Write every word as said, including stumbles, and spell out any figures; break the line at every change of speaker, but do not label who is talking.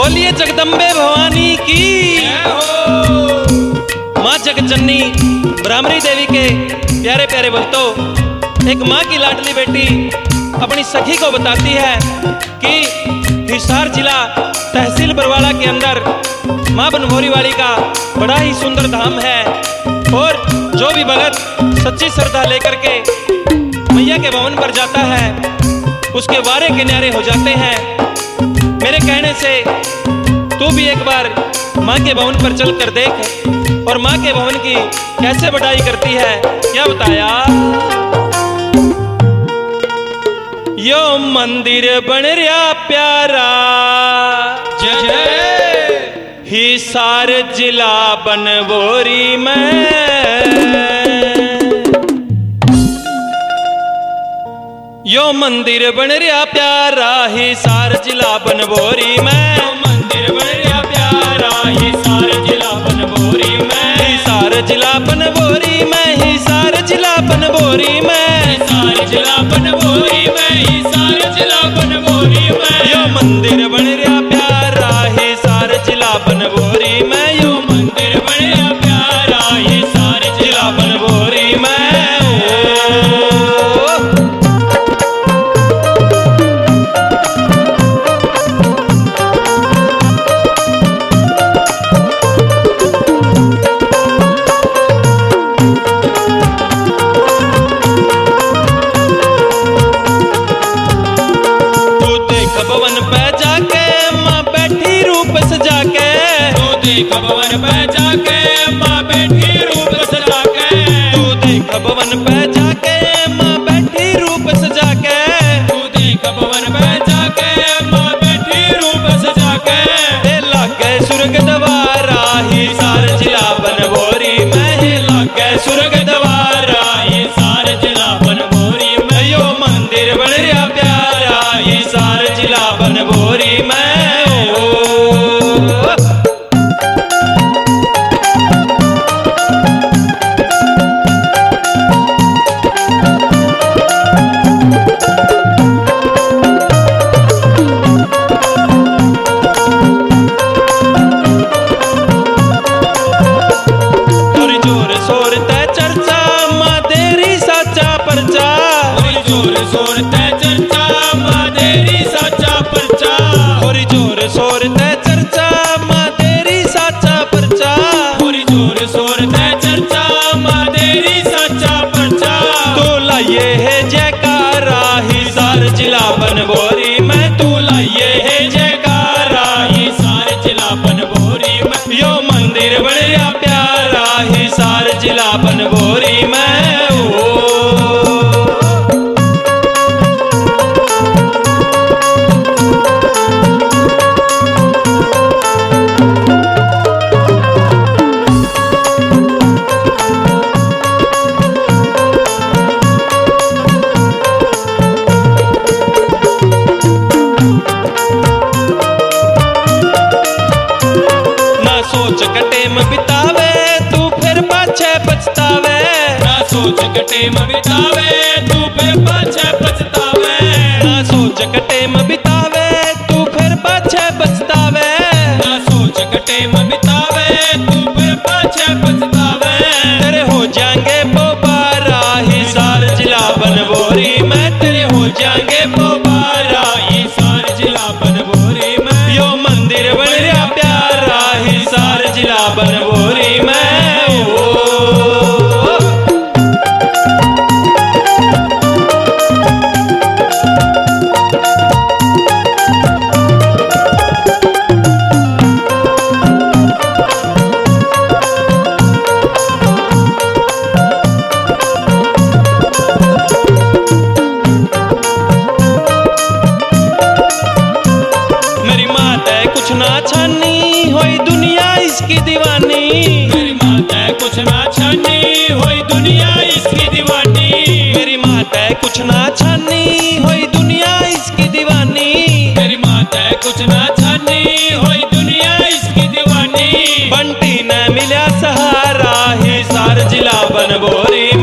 बोलिए जगदम्बे भवानी की। माँ जगजननी ब्राह्मणी देवी के प्यारे प्यारे भक्तों, एक माँ की लाडली बेटी अपनी सखी को बताती है कि हिसार जिला तहसील बरवाड़ा के अंदर माँ बनभोरी वाली का बड़ा ही सुंदर धाम है और जो भी भगत सच्ची श्रद्धा लेकर के मैया के भवन पर जाता है उसके वारे किनारे हो जाते हैं। मेरे कहने से तू भी एक बार माँ के भवन पर चल कर देख और माँ के भवन की कैसे बढ़ाई करती है। क्या बताया, यो मंदिर बन रहा प्यारा जय जय हिसार जिला बनभोरी में। यो मंदिर बन रहा प्यारा हिसार जिला बनभोरी में।
मंदिर बन रहा प्यारा हिसार जिला बनभोरी में।
हिसार जिला बनभोरी में, हिसार जिला बनभोरी में,
हिसार जिला बनभोरी में, हिसार जिला बनभोरी में।
यो मंदिर बन रहा प्यारा हिसार जिला बनभोरी में। यो
मंदिर बन रहा प्यारा हिसार जिला बनभोरी में।
भवन पे जाके माँ बैठी रूप सजा के,
तू देख भवन पे जाके माँ बैठी रूप सजा के।
तू देख भवन पे जाके माँ बैठी रूप सजा के।
तू देख भवन पे जाके माँ बैठी रूप सजा के।
ए लागे सुर्ग द्वारा हिसार जिला बनभोरी में। हे लागे सुर्ग द्वारा
हिसार जिला बनभोरी में।
यो मंदिर बन रहा प्यारा हिसार जिला बनभोरी में।
जोर शोर ते चर्चा माँ तेरी साचा परचा।
होरी जोर शोर ते चर्चा माँ तेरी साचा परचा।
होरी जोर शोर ते चर्चा माँ तेरी साचा परचा।
तू लाइए है जयकारा हिसार जिला बनभोरी में।
तू लाइए है जयकारा हिसार जिला बनभोरी में।
यो मंदिर बन रहा प्यारा हिसार जिला बनभोरी में। सोच कटेम बितावे तू फिर पाछे पछतावे।
ना सोच कटेम बितावे तू फिर पाछे पछतावे।
ना सोच कटेम बितावे तू फिर पाछे पछतावे।
ना सोच कटेम बितावे तू फिर पाछे पछतावे।
तेरे हो जाएंगे बोबारा हिसार जिला बनभोरी में। तेरे हो जाएंगे बोबारा
हिसार जिला बनभोरी में।
यो मंदिर बन रहा प्यारा हिसार जिला बनभोरी में। मेरी माता कुछ ना छानी होई दुनिया इसकी दीवानी।
मेरी माता कुछ ना छानी होई दुनिया इसकी दीवानी।
मेरी माता कुछ ना छानी होई दुनिया इसकी दीवानी।
मेरी माता कुछ ना छानी होई दुनिया इसकी दीवानी।
बंटी ने मिला सहारा हिसार जिला बनभोरी